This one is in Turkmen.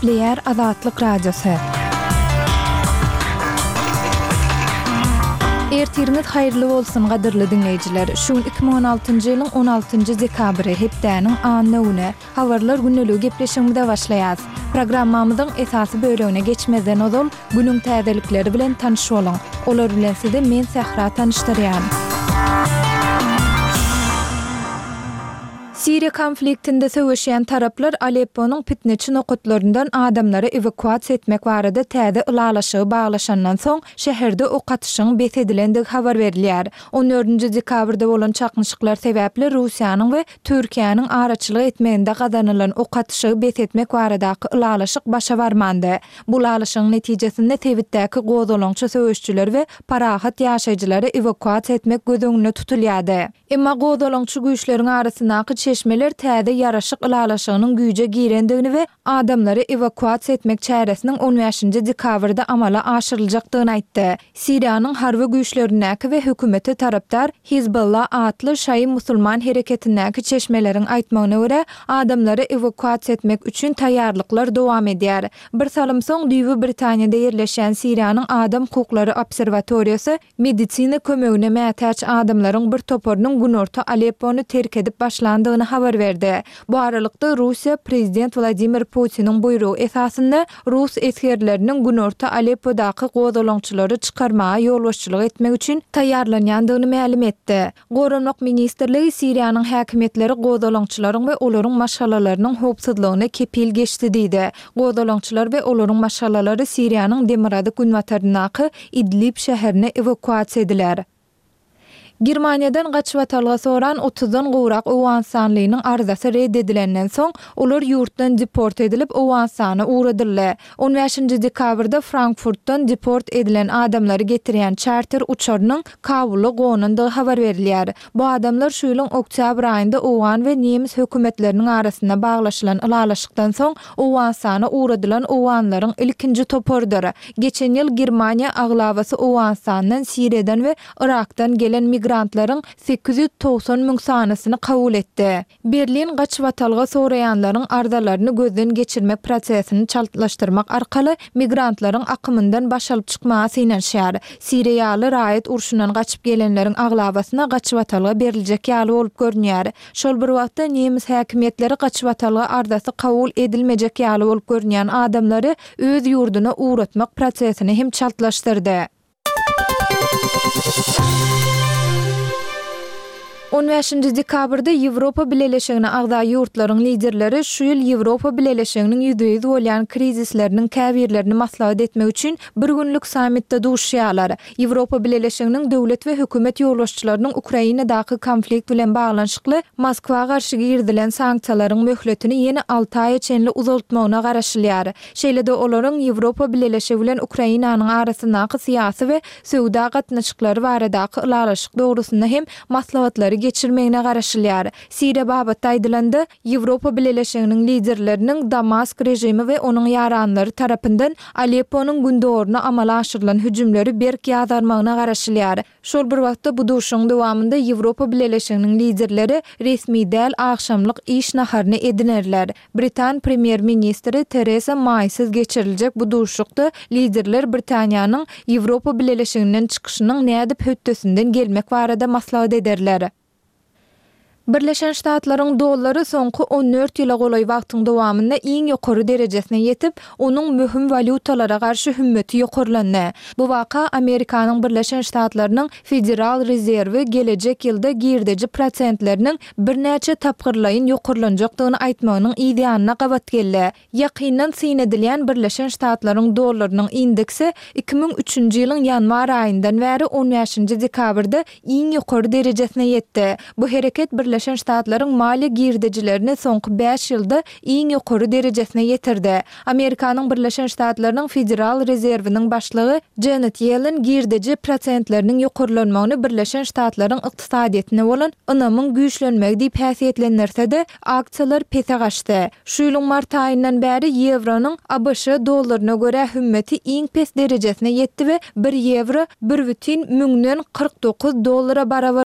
Nükleer Azatlyk Radiosu. Ertiriniz hayırlı bolsun gadyrly dinleýijiler. Şu 2016-njy ýylyň 16-njy dekabry hepdäniň anlygyny habarlar günneligi gepleşigimde başlaýar. Programmamyzyň esasy bölegine geçmeden ozal günüň täzelikleri bilen tanışy bolan. Olar bilen sizi men Sahra tanışdyrýan. Siriya konfliktinde söwüşýän taraplar Alepponyň pitneçi nokatlaryndan adamlary evakuasiýa etmek barada täze ulalaşygy baglaşandan soň şäherde ok atyşyň besedilendigi habar berilýär. 14-nji dekabrda bolan çakmyşyklar sebäpli Russiýanyň we Türkiýanyň araçylyk etmeginde gazanylan ok atyşygy besetmek baradaky ulalaşyk başa barmandy. Bu ulalaşygyň netijesinde Tewitdäki gozalaňçy söwüşçüler we parahat ýaşaýjylary evakuasiýa etmek gözüňde tutulýardy. Emma gozalaňçy güýçleriň arasyndaky çeşmeler täze ýaraşyk ulalaşygynyň güýje girendigini we adamlary evakuasiýa etmek çäresiniň 15-nji dekabrda amala aşyryljakdygyny aýtdy. Siriýanyň harby güýçlerindäki we hökümeti tarapdar Hizbullah adly şaý musulman hereketindäki çeşmeleriň aýtmagyna görä adamlary evakuasiýa etmek üçin taýýarlyklar dowam edýär. Bir salym soň Düýbi Britaniýada ýerleşen Siriýanyň Adam hukuklary obserwatoriýasy medisina kömegine mätäç adamlaryň bir toparynyň günorta Aleppony terk edip başlandygyny habar berdi. Bu aralykda Russiýa prezident Vladimir Putin'in buyruğu esasında Rus eskerlerinin günorta Aleppo'daky gozalaňçylary çykarmaga ýolbaşçylyk etmek üçin taýýarlanýandygyny ma'lum etdi. Goranlyk ministrligi Siriýanyň häkimetleri gozalaňçylaryň we olaryň maşgalalarynyň howpsuzlygyna kepil geçdi diýdi. Gozalaňçylar we olaryň maşgalalary Siriýanyň Demirady günwataryndaky Idlib şäherine evakuasiýa ediler. Germaniýadan gaçyp atalga soran 30-dan gowrak Owganstanlynyň arzasy reddedilenden soň olar ýurtdan deport edilip Owganstana uğradylar. 15-nji dekabrda Frankfurtdan deport edilen adamlary getirýän charter uçarynyň Kabula gonundy habar berilýär. Bu adamlar şu ýylyň oktyabr aýynda Owgan we Nemis hökümetleriniň arasynda baglaşylan ulalaşykdan soň Owganstana uğradylan Owganlaryň ilkinji toparydyr. Geçen ýyl Germaniýa aglawasy Owganstandan, Siriýadan we Irakdan gelen migrantlaryň 890 000 sanasyny kabul etdi. Berlin gaçyp atalga soraýanlaryň arzalaryny gözden geçirmek prosesini çaltlaşdyrmak arkaly migrantlaryň akymyndan başalyp çykmagy synanýar. Siriýaly raýat urşundan gaçyp gelenleriň aglawasyna gaçyp atalga beriljek ýaly bolup görünýär. Şol bir wagtda Nemis häkimetleri gaçyp atalga arzasy kabul edilmejek ýaly bolup görünýän adamlary öz ýurduna uğratmak prosesini hem çaltlaşdyrdy. 15-nji dekabrda Ýewropa Birleşigine agda ýurtlaryň liderleri şu ýyl Ýewropa Birleşiginiň ýüzüýiz bolýan krizisleriniň käbirlerini maslahat etmek üçin bir günlük sammitde duşýarlar. Ýewropa Birleşiginiň döwlet we hökümet ýolbaşçylarynyň Ukrainadaky konflikt bilen baglanşykly Moskwa garşy girdilen sanksiýalaryň möhletini ýene 6 aýa çenli uzaltmagyna garaşylýar. Şeýle-de olaryň Ýewropa Birleşigi bilen Ukrainanyň arasyndaky syýasy we söwda gatnaşyklary baradaky ulalaşyk dogrusynda hem maslahatlary geçirmegine garaşylýar. Siriýa babatda aýdylandy, Ýewropa Birleşiginiň liderleriniň Damask rejimi we onuň ýaranlary tarapyndan Alepponyň gündoruna amala aşyrylan hüjümleri berk ýazarmagyna garaşylýar. Şol bir wagtda bu duşuň dowamında Ýewropa Birleşiginiň liderleri resmi däl akşamlyk iş naharyny edinerler. Britan premier ministri Theresa May'siz geçiriljek bu duşukda liderler Britaniýanyň Ýewropa Birleşiginden çykyşynyň nädip höttesinden gelmek barada maslahat ederler. Birleşen Ştatlaryň dollary soňky 14 ýyla golay wagtyň dowamynda iň ýokary derejesine ýetip, onuň möhüm valutalara garşy hümmeti ýokarlandy. Bu waka Amerikanyň Birleşen Ştatlarynyň Federal Rezerwi gelecek ýylda girdeji prosentleriniň birnäçe tapgyrlaýyn ýokarlanjakdygyny aýtmagynyň ideýanyna gabat geldi. Ýakyndan synedilýän Birleşen Ştatlaryň dollarynyň indeksi 2003-nji ýylyň ýanwar aýyndan bäri 15-nji dekabrda iň ýokary derejesine ýetdi. Bu hereket Birleşen Ştatlaryň maliýe girdejilerini soňky 5 ýylda iň ýokary derejesine ýetirdi. Amerikanyň Birleşen Ştatlarynyň Federal Rezerwiniň başlygy Janet Yellen girdeji prosentleriniň ýokarlanmagyny Birleşen Ştatlaryň ykdysadyetine bolan ynamyň güýçlenmegi diýip häsiýetlendirse-de aksiýalar pese gaçdy. Şu ýylyň mart aýyndan bäri ýevronyň ABŞ dollaryna görä hümmeti iň pes derejesine ýetdi we 1 ýewro $1,49 barabar